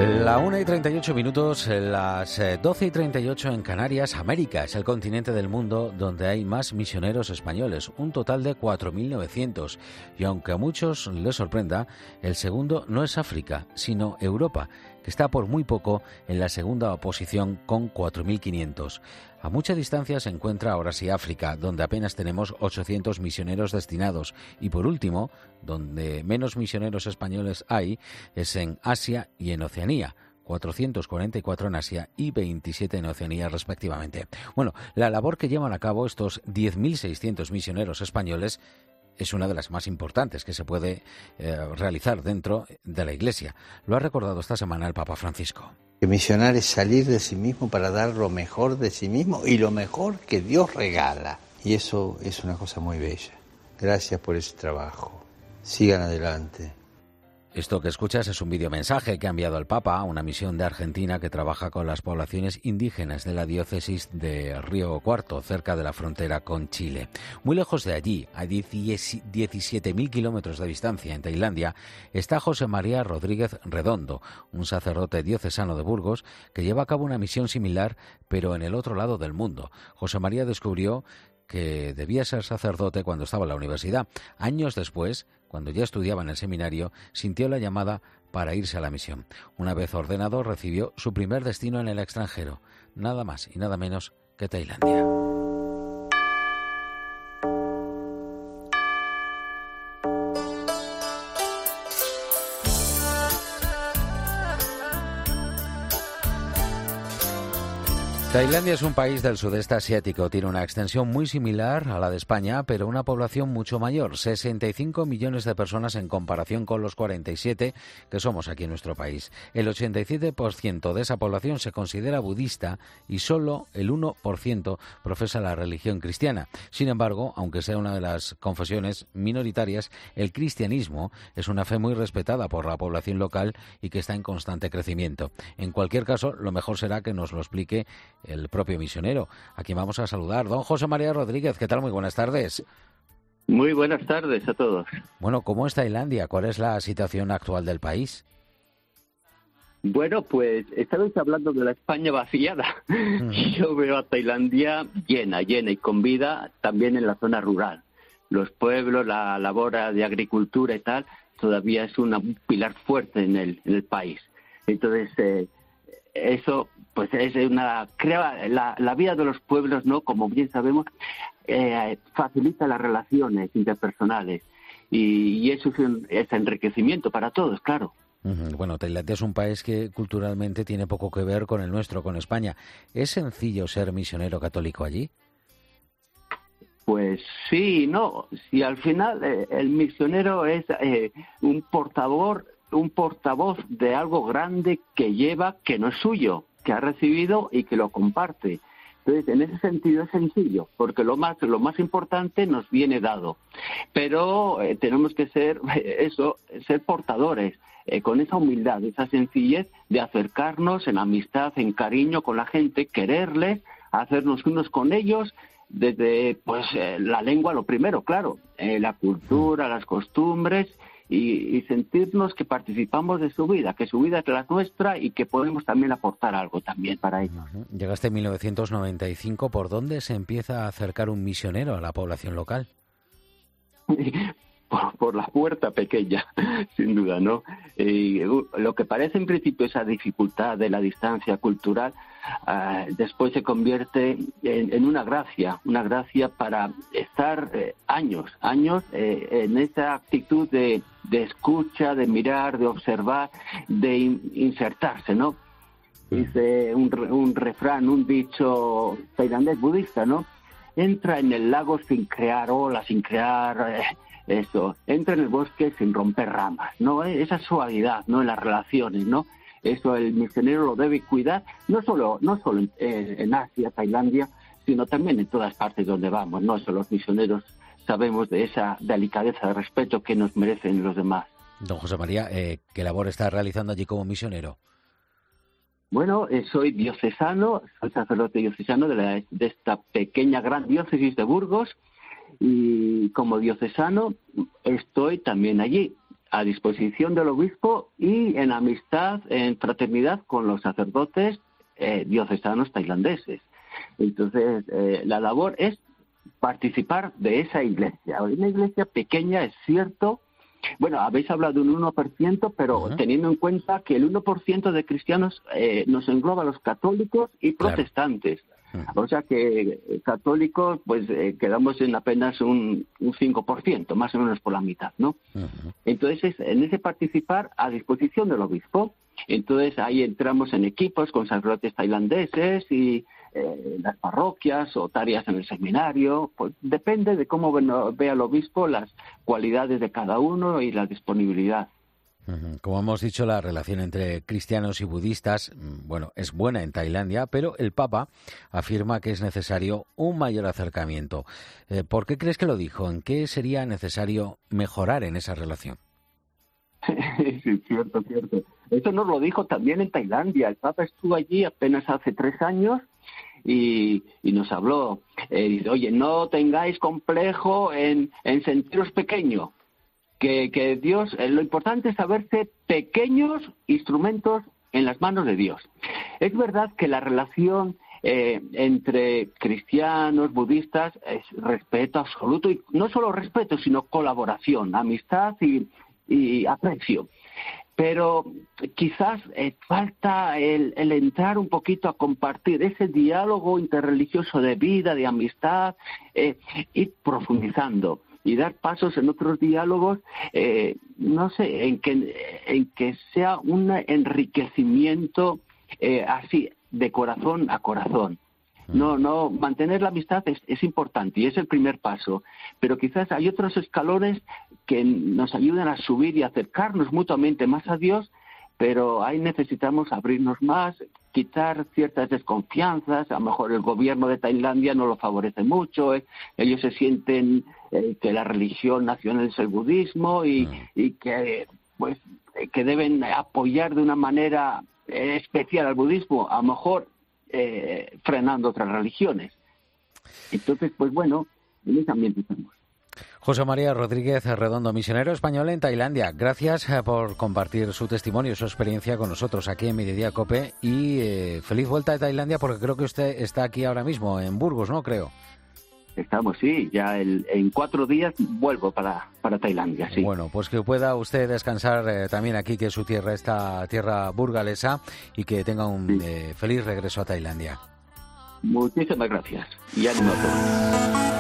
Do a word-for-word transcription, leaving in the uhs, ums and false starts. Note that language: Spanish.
La una y treinta y ocho minutos, las doce y treinta y ocho en Canarias. América es el continente del mundo donde hay más misioneros españoles, un total de cuatro mil novecientos. Y aunque a muchos les sorprenda, el segundo no es África, sino Europa, que está por muy poco en la segunda posición con cuatro mil quinientos. A mucha distancia se encuentra ahora sí África, donde apenas tenemos ochocientos misioneros destinados. Y por último, donde menos misioneros españoles hay, es en Asia y en Oceanía. cuatrocientos cuarenta y cuatro en Asia y veintisiete en Oceanía respectivamente. Bueno, la labor que llevan a cabo estos diez mil seiscientos misioneros españoles es una de las más importantes que se puede eh, realizar dentro de la Iglesia. Lo ha recordado esta semana el Papa Francisco. Que misionar es salir de sí mismo para dar lo mejor de sí mismo y lo mejor que Dios regala. Y eso es una cosa muy bella. Gracias por ese trabajo. Sigan adelante. Esto que escuchas es un videomensaje que ha enviado el Papa a una misión de Argentina que trabaja con las poblaciones indígenas de la diócesis de Río Cuarto, cerca de la frontera con Chile. Muy lejos de allí, a diecisiete mil kilómetros de distancia, en Tailandia, está José María Rodríguez Redondo, un sacerdote diocesano de Burgos que lleva a cabo una misión similar, pero en el otro lado del mundo. José María descubrió que debía ser sacerdote cuando estaba en la universidad. Años después, cuando ya estudiaba en el seminario, sintió la llamada para irse a la misión. Una vez ordenado, recibió su primer destino en el extranjero, nada más y nada menos que Tailandia. Tailandia es un país del sudeste asiático, tiene una extensión muy similar a la de España, pero una población mucho mayor, sesenta y cinco millones de personas en comparación con los cuarenta y siete que somos aquí en nuestro país. El ochenta y siete por ciento de esa población se considera budista y solo el uno por ciento profesa la religión cristiana. Sin embargo, aunque sea una de las confesiones minoritarias, el cristianismo es una fe muy respetada por la población local y que está en constante crecimiento. En cualquier caso, lo mejor será que nos lo explique el propio misionero, a quien vamos a saludar. Don José María Rodríguez, ¿qué tal? Muy buenas tardes. Muy buenas tardes a todos. Bueno, ¿cómo es Tailandia? ¿Cuál es la situación actual del país? Bueno, pues estabais hablando de la España vaciada. Uh-huh. Yo veo a Tailandia llena, llena y con vida también en la zona rural. Los pueblos, la labor de agricultura y tal, todavía es una, un pilar fuerte en el, en el país. Entonces, eh, eso pues es una crea la, la vida de los pueblos, ¿no? Como bien sabemos, eh, facilita las relaciones interpersonales y, y eso es, un, es enriquecimiento para todos, claro. Uh-huh. Bueno, Tailandia es un país que culturalmente tiene poco que ver con el nuestro, con España. ¿Es sencillo ser misionero católico allí? Pues sí, no. Si al final eh, el misionero es eh, un portavoz un portavoz de algo grande que lleva, que no es suyo, que ha recibido y que lo comparte. Entonces, en ese sentido es sencillo, porque lo más lo más importante nos viene dado. Pero eh, tenemos que ser, eh, eso, ser portadores, eh, con esa humildad, esa sencillez de acercarnos en amistad, en cariño con la gente, quererles, hacernos unos con ellos, desde pues eh, la lengua lo primero, claro, eh, la cultura, las costumbres, Y, y sentirnos que participamos de su vida, que su vida es la nuestra y que podemos también aportar algo también para ellos. Llegaste en mil novecientos noventa y cinco. ¿Por dónde se empieza a acercar un misionero a la población local? Por, por la puerta pequeña, sin duda, ¿no? Eh, lo que parece en principio esa dificultad de la distancia cultural, uh, después se convierte en, en una gracia, una gracia para estar eh, años, años eh, en esa actitud de, de escucha, de mirar, de observar, de in, insertarse, ¿no? Dice un, un refrán, un dicho tailandés budista, ¿no? Entra en el lago sin crear olas, sin crear... Eh, Eso, entra en el bosque sin romper ramas, ¿no? Esa suavidad, ¿no? En las relaciones, ¿no? Eso el misionero lo debe cuidar, no solo no solo en, en Asia, Tailandia, sino también en todas partes donde vamos, ¿no? Eso los misioneros sabemos de esa delicadeza de respeto que nos merecen los demás. Don José María, eh, ¿qué labor está realizando allí como misionero? Bueno, eh, soy diocesano, soy sacerdote diocesano de, la, de esta pequeña gran diócesis de Burgos, y como diocesano estoy también allí a disposición del obispo y en amistad, en fraternidad con los sacerdotes eh, diocesanos tailandeses. Entonces, eh, la labor es participar de esa iglesia. Una iglesia pequeña, es cierto. Bueno, habéis hablado de un uno por ciento, pero uh-huh. teniendo en cuenta que el uno por ciento de cristianos eh, nos engloba a los católicos y claro. protestantes. Uh-huh. O sea que eh, católicos, pues eh, quedamos en apenas un, un cinco por ciento, más o menos por la mitad, ¿no? Uh-huh. Entonces, en ese participar a disposición del obispo. Entonces, ahí entramos en equipos con sacerdotes tailandeses y eh, las parroquias o tareas en el seminario. Pues depende de cómo vea el obispo las cualidades de cada uno y la disponibilidad. Como hemos dicho, la relación entre cristianos y budistas, bueno, es buena en Tailandia, pero el Papa afirma que es necesario un mayor acercamiento. Eh, ¿Por qué crees que lo dijo? ¿En qué sería necesario mejorar en esa relación? Sí, cierto, cierto. Esto nos lo dijo también en Tailandia. El Papa estuvo allí apenas hace tres años y, y nos habló. Eh, dice, oye, no tengáis complejo en, en sentiros pequeños. Que, que Dios, eh, lo importante es saberse pequeños instrumentos en las manos de Dios. Es verdad que la relación eh, entre cristianos, budistas, es respeto absoluto, y no solo respeto, sino colaboración, amistad y, y aprecio. Pero quizás eh, falta el, el entrar un poquito a compartir ese diálogo interreligioso de vida, de amistad, eh, ir profundizando y dar pasos en otros diálogos, eh, no sé, en que, en que sea un enriquecimiento eh, así, de corazón a corazón. No, no, mantener la amistad es, es importante y es el primer paso, pero quizás hay otros escalones que nos ayudan a subir y acercarnos mutuamente más a Dios, pero ahí necesitamos abrirnos más, quitar ciertas desconfianzas. A lo mejor el gobierno de Tailandia no lo favorece mucho, eh, ellos se sienten eh, que la religión nacional es el budismo y, y que pues que deben apoyar de una manera eh, especial al budismo, a lo mejor eh, frenando otras religiones. Entonces, pues bueno, en ese ambiente estamos. José María Rodríguez Redondo, misionero español en Tailandia. Gracias por compartir su testimonio y su experiencia con nosotros aquí en Mediodía Cope y eh, feliz vuelta a Tailandia porque creo que usted está aquí ahora mismo, en Burgos, ¿no? Creo. Estamos, sí, ya el, en cuatro días vuelvo para, para Tailandia, sí. Bueno, pues que pueda usted descansar eh, también aquí, que su tierra, esta tierra burgalesa, y que tenga un sí. eh, feliz regreso a Tailandia. Muchísimas gracias y ánimo a todos.